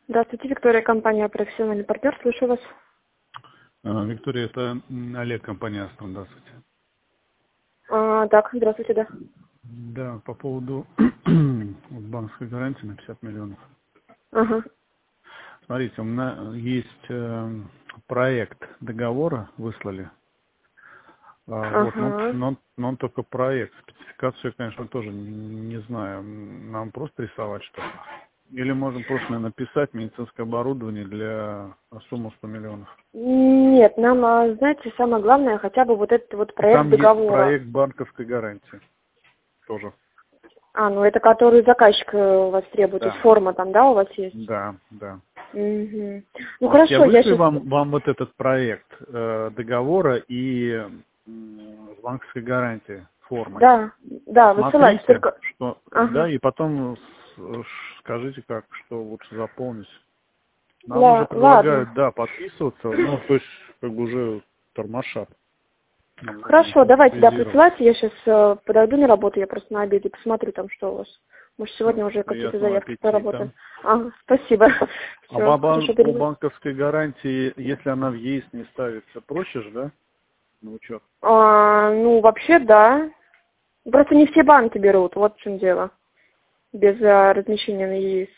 Здравствуйте, Виктория, компания «Профессиональный партнер». Слушаю вас. Виктория, это Олег, компания «Астра». Здравствуйте. Так, здравствуйте, да. Да, по поводу банковской гарантии на 50 миллионов. Ага. Смотрите, у меня есть проект договора, выслали. Вот, Ага. но он только проект. Спецификацию я, конечно, тоже не знаю. Нам просто рисовать что-то. Или можем просто написать медицинское оборудование для суммы 100 миллионов. Нет, нам, знаете, самое главное, хотя бы вот этот вот И проект там есть договора. проект банковской гарантии тоже. Ну это который заказчик у вас требует, то есть Да, форма там, да, у вас есть? да. Угу. Ну Может, я хорошо, я вышлю сейчас... вам вот этот проект договора и с банковской гарантией формой. Да, да, высылайте, Посмотрите, только... что да, Ага. и потом скажите, как что лучше заполнить. Нам уже Ладно. предлагают, да, подписываться, ну, то есть, как бы уже тормошат. Нам нужно Хорошо, давайте, да, авторизировать. присылайте, я сейчас подойду на работу, я просто на обеде посмотрю там, что у вас. Может, Все, сегодня уже какие-то приятного заявки аппетита. проработаем. Спасибо. А Все, хорошо, по перезвоню. банковской гарантии, если она в ЕИС не ставится, проще же, да, на учет? Ну, вообще, да. Просто не все банки берут, вот в чем дело. Без размещения на ЕИС.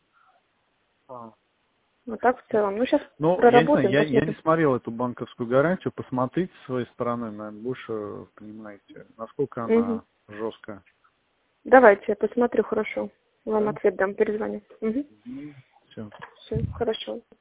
Вот так в целом. Ну, сейчас Ну, я не знаю, проработаем, я не посмотрим. смотрел эту банковскую гарантию. Посмотрите с своей стороны, наверное, больше понимаете, насколько Угу. она жесткая. Давайте, я посмотрю, хорошо. Вам Да? ответ дам, перезвоню. Угу. Все. Все, хорошо.